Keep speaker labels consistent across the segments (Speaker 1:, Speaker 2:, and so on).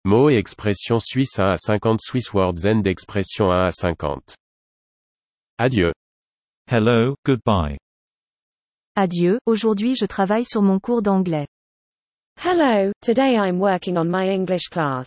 Speaker 1: Mots et expressions suisses 1 à 50 Swiss words end expression 1 à 50. Adieu.
Speaker 2: Hello, goodbye.
Speaker 3: Adieu, aujourd'hui je travaille sur mon cours d'anglais.
Speaker 4: Hello, today I'm working on my English class.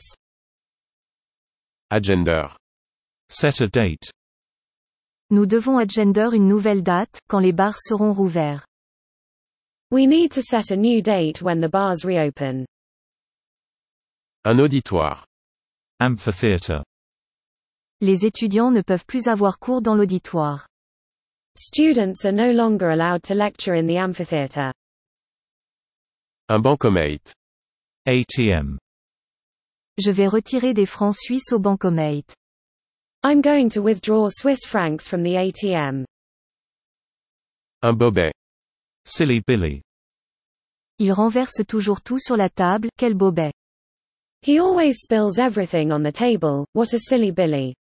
Speaker 1: Agender.
Speaker 2: Set a date.
Speaker 3: Nous devons agender une nouvelle date, quand les bars seront rouverts.
Speaker 4: We need to set a new date when the bars reopen.
Speaker 1: Un auditoire.
Speaker 2: Amphitheater.
Speaker 3: Les étudiants ne peuvent plus avoir cours dans l'auditoire.
Speaker 4: Students are no longer allowed to lecture in the amphitheater.
Speaker 1: Un bancomat.
Speaker 2: ATM.
Speaker 3: Je vais retirer des francs suisses au bancomat.
Speaker 4: I'm going to withdraw Swiss francs from the ATM.
Speaker 1: Un bobet.
Speaker 2: Silly Billy.
Speaker 3: Il renverse toujours tout sur la table, quel bobet.
Speaker 4: He always spills everything on the table, what a silly Billy.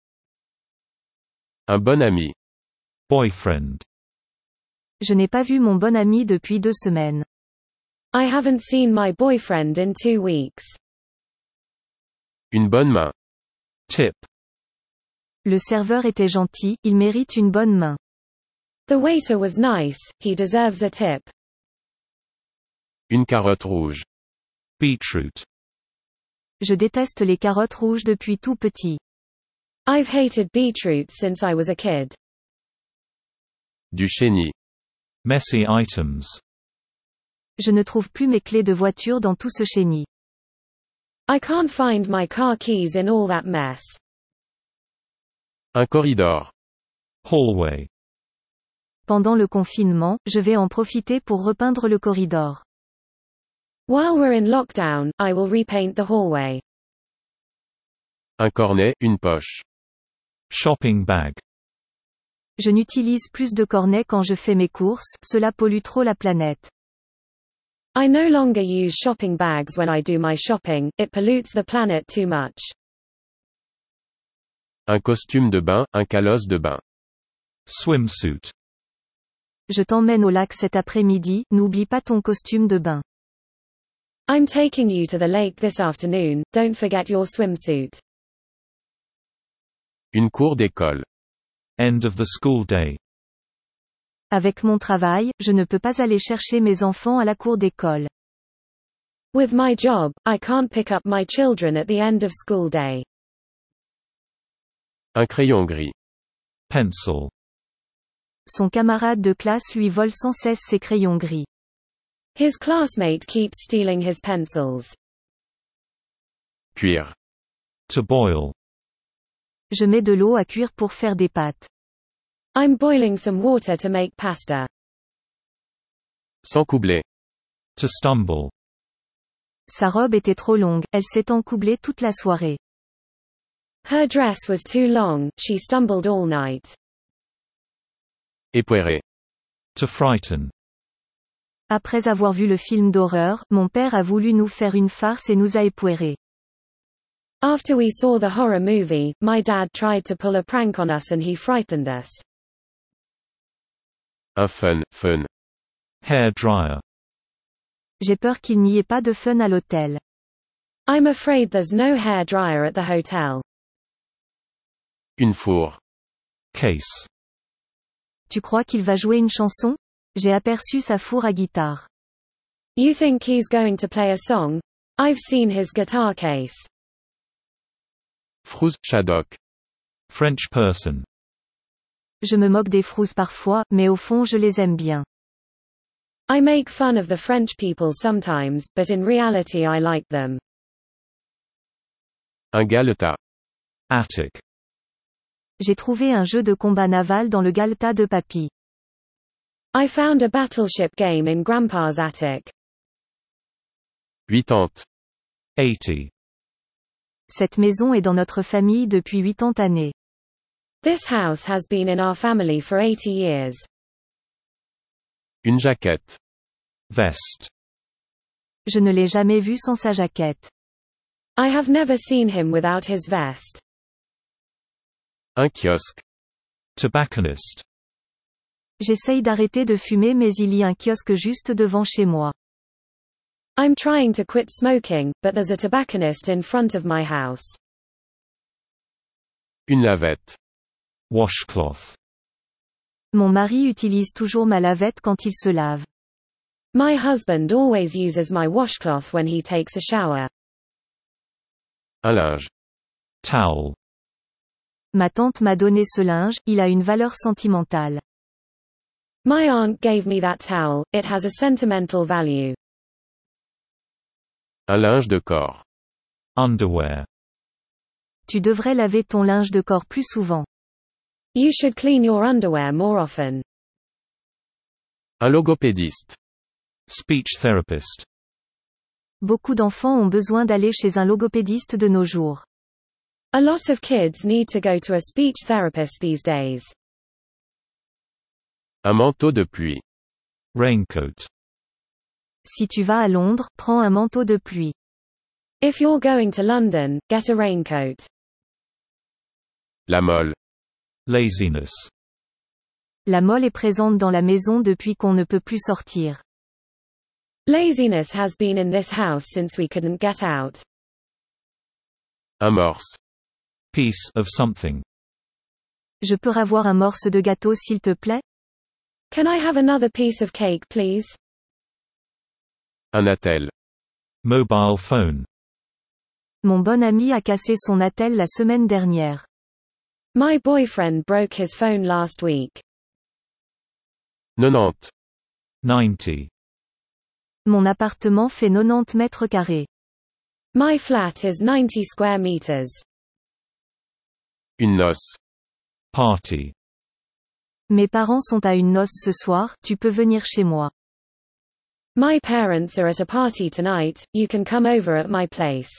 Speaker 1: Un bon ami.
Speaker 2: Boyfriend.
Speaker 3: Je n'ai pas vu mon bon ami depuis 2 semaines.
Speaker 4: I haven't seen my boyfriend in 2 weeks.
Speaker 1: Une bonne main.
Speaker 2: Tip.
Speaker 3: Le serveur était gentil, il mérite une bonne main.
Speaker 4: The waiter was nice, he deserves a tip.
Speaker 1: Une carotte rouge.
Speaker 2: Beetroot.
Speaker 3: Je déteste les carottes rouges depuis tout petit.
Speaker 4: I've hated beetroot since I was a kid.
Speaker 1: Du chenille.
Speaker 2: Messy items.
Speaker 3: Je ne trouve plus mes clés de voiture dans tout ce chenille.
Speaker 4: I can't find my car keys in all that mess.
Speaker 1: Un corridor.
Speaker 2: Hallway.
Speaker 3: Pendant le confinement, je vais en profiter pour repeindre le corridor.
Speaker 4: While we're in lockdown, I will repaint the hallway.
Speaker 1: Un cornet, une poche.
Speaker 2: Shopping bag.
Speaker 3: Je n'utilise plus de cornets quand je fais mes courses, cela pollue trop la planète.
Speaker 4: I no longer use shopping bags when I do my shopping, it pollutes the planet too much.
Speaker 1: Un costume de bain, un calosse de bain.
Speaker 2: Swimsuit.
Speaker 3: Je t'emmène au lac cet après-midi, n'oublie pas ton costume de bain.
Speaker 4: I'm taking you to the lake this afternoon, don't forget your swimsuit.
Speaker 1: Une cour d'école.
Speaker 2: End of the school day.
Speaker 3: Avec mon travail, je ne peux pas aller chercher mes enfants à la cour d'école.
Speaker 4: With my job, I can't pick up my children at the end of school day.
Speaker 1: Un crayon gris.
Speaker 2: Pencil.
Speaker 3: Son camarade de classe lui vole sans cesse ses crayons gris.
Speaker 4: His classmate keeps stealing his pencils.
Speaker 1: Cuire.
Speaker 2: To boil.
Speaker 3: Je mets de l'eau à cuire pour faire des pâtes.
Speaker 4: I'm boiling some water to make pasta.
Speaker 1: S'encoubler.
Speaker 2: To stumble.
Speaker 3: Sa robe était trop longue, elle s'est encoublée toute la soirée.
Speaker 4: Her dress was too long, she stumbled all night.
Speaker 1: Épouérer.
Speaker 2: To frighten.
Speaker 3: Après avoir vu le film d'horreur, mon père a voulu nous faire une farce et nous a épouérés.
Speaker 4: After we saw the horror movie, my dad tried to pull a prank on us and he frightened us.
Speaker 1: Un fun.
Speaker 2: Hair dryer.
Speaker 3: J'ai peur qu'il n'y ait pas de fun à l'hôtel.
Speaker 4: I'm afraid there's no hair dryer at the hotel.
Speaker 1: Une four.
Speaker 2: Case.
Speaker 3: Tu crois qu'il va jouer une chanson? J'ai aperçu sa four à guitare.
Speaker 4: You think he's going to play a song? I've seen his guitar case.
Speaker 1: Frousse, shadok.
Speaker 2: French person.
Speaker 3: Je me moque des frousses parfois, mais au fond je les aime bien.
Speaker 4: I make fun of the French people sometimes, but in reality I like them.
Speaker 1: Un galetas.
Speaker 2: Attic.
Speaker 3: J'ai trouvé un jeu de combat naval dans le galetas de papy.
Speaker 4: I found a battleship game in Grandpa's attic.
Speaker 1: 80.
Speaker 2: 80.
Speaker 3: Cette maison est dans notre famille depuis 80 années.
Speaker 4: This house has been in our family for 80 years.
Speaker 1: Une jaquette.
Speaker 2: Vest.
Speaker 3: Je ne l'ai jamais vu sans sa jaquette.
Speaker 4: I have never seen him without his vest.
Speaker 1: Un kiosque.
Speaker 2: Tobacconist.
Speaker 3: J'essaye d'arrêter de fumer mais il y a un kiosque juste devant chez moi.
Speaker 4: I'm trying to quit smoking, but there's a tobacconist in front of my house.
Speaker 1: Une lavette.
Speaker 2: Washcloth.
Speaker 3: Mon mari utilise toujours ma lavette quand il se lave.
Speaker 4: My husband always uses my washcloth when he takes a shower.
Speaker 1: Un linge.
Speaker 2: Towel.
Speaker 3: Ma tante m'a donné ce linge, il a une valeur sentimentale.
Speaker 4: My aunt gave me that towel, it has a sentimental value.
Speaker 1: Un linge de corps.
Speaker 2: Underwear.
Speaker 3: Tu devrais laver ton linge de corps plus souvent.
Speaker 4: You should clean your underwear more often.
Speaker 1: Un logopédiste.
Speaker 2: Speech therapist.
Speaker 3: Beaucoup d'enfants ont besoin d'aller chez un logopédiste de nos jours.
Speaker 4: A lot of kids need to go to a speech therapist these days.
Speaker 1: Un manteau de pluie.
Speaker 2: Raincoat.
Speaker 3: Si tu vas à Londres, prends un manteau de pluie.
Speaker 4: If you're going to London, get a raincoat.
Speaker 1: La molle.
Speaker 2: Laziness.
Speaker 3: La molle est présente dans la maison depuis qu'on ne peut plus sortir.
Speaker 4: Laziness has been in this house since we couldn't get out.
Speaker 1: Un morse.
Speaker 2: Piece of something.
Speaker 3: Je peux avoir un morceau de gâteau s'il te plaît?
Speaker 4: Can I have another piece of cake, please?
Speaker 1: Un attel.
Speaker 2: Mobile phone.
Speaker 3: Mon bon ami a cassé son attel la semaine dernière.
Speaker 4: My boyfriend broke his phone last week.
Speaker 1: 90.
Speaker 2: 90.
Speaker 3: Mon appartement fait 90 mètres carrés.
Speaker 4: My flat is 90 square meters.
Speaker 1: Une noce.
Speaker 2: Party.
Speaker 3: Mes parents sont à une noce ce soir, tu peux venir chez moi.
Speaker 4: My parents are at a party tonight, you can come over at my place.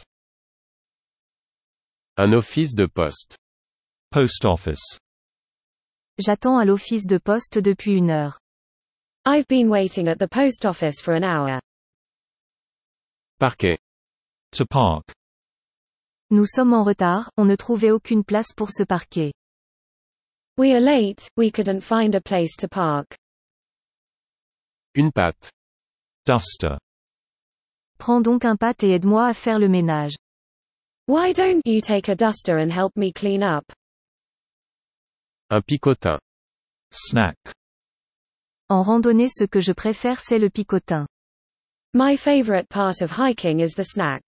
Speaker 1: Un office de poste.
Speaker 2: Post office.
Speaker 3: J'attends à l'office de poste depuis 1 heure.
Speaker 4: I've been waiting at the post office for an hour.
Speaker 1: Parquet.
Speaker 2: To park.
Speaker 3: Nous sommes en retard, on ne trouvait aucune place pour se parquer.
Speaker 4: We are late, we couldn't find a place to park.
Speaker 1: Une patte.
Speaker 2: Duster.
Speaker 3: Prends donc un pâte et aide-moi à faire le ménage.
Speaker 4: Why don't you take a duster and help me clean up?
Speaker 1: Un picotin.
Speaker 2: Snack.
Speaker 3: En randonnée, ce que je préfère c'est le picotin.
Speaker 4: My favorite part of hiking is the snack.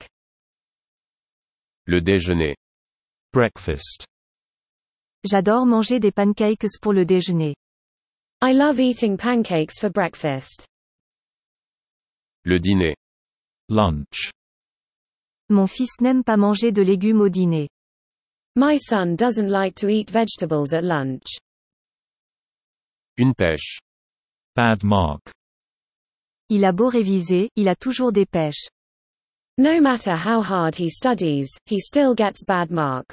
Speaker 1: Le déjeuner.
Speaker 2: Breakfast.
Speaker 3: J'adore manger des pancakes pour le déjeuner.
Speaker 4: I love eating pancakes for breakfast.
Speaker 1: Le dîner.
Speaker 2: Lunch.
Speaker 3: Mon fils n'aime pas manger de légumes au dîner.
Speaker 4: My son doesn't like to eat vegetables at lunch.
Speaker 1: Une pêche.
Speaker 2: Bad mark.
Speaker 3: Il a beau réviser, il a toujours des pêches.
Speaker 4: No matter how hard he studies, he still gets bad marks.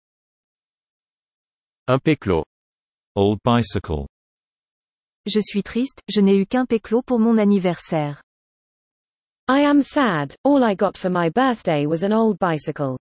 Speaker 1: Un péclo.
Speaker 2: Old bicycle.
Speaker 3: Je suis triste, je n'ai eu qu'un péclo pour mon anniversaire.
Speaker 4: I am sad, all I got for my birthday was an old bicycle.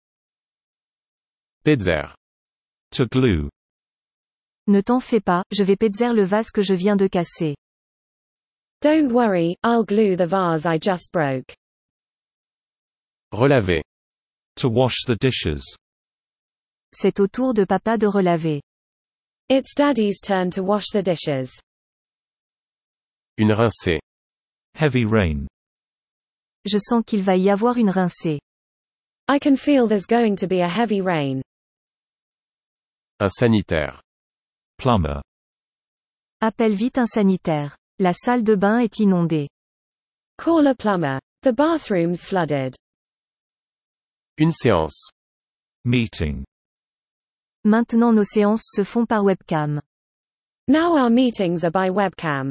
Speaker 1: Petzer.
Speaker 2: To glue.
Speaker 3: Ne t'en fais pas, je vais petzer le vase que je viens de casser.
Speaker 4: Don't worry, I'll glue the vase I just broke.
Speaker 1: Relaver.
Speaker 2: To wash the dishes.
Speaker 3: C'est au tour de papa de relaver.
Speaker 4: It's Daddy's turn to wash the dishes.
Speaker 1: Une rincée.
Speaker 2: Heavy rain.
Speaker 3: Je sens qu'il va y avoir une rincée.
Speaker 4: I can feel there's going to be a heavy rain.
Speaker 1: Un sanitaire.
Speaker 2: Plumber.
Speaker 3: Appelle vite un sanitaire. La salle de bain est inondée.
Speaker 4: Call a plumber. The bathroom's flooded.
Speaker 1: Une séance.
Speaker 2: Meeting.
Speaker 3: Maintenant nos séances se font par webcam.
Speaker 4: Now our meetings are by webcam.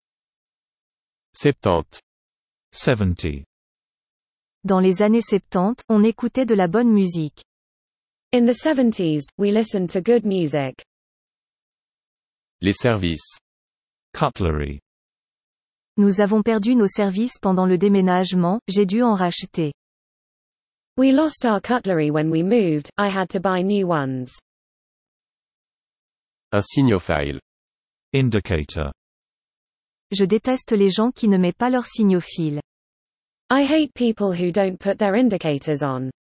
Speaker 1: 70.
Speaker 2: 70.
Speaker 3: Dans les années 70, on écoutait de la bonne musique.
Speaker 4: In the 70s, we listened to good music.
Speaker 1: Les services.
Speaker 2: Cutlery.
Speaker 3: Nous avons perdu nos services pendant le déménagement, j'ai dû en racheter.
Speaker 4: We lost our cutlery when we moved, I had to buy new ones.
Speaker 1: Un signophile.
Speaker 2: Indicator.
Speaker 3: Je déteste les gens qui ne mettent pas leur signophiles.
Speaker 4: I hate people who don't put their indicators on.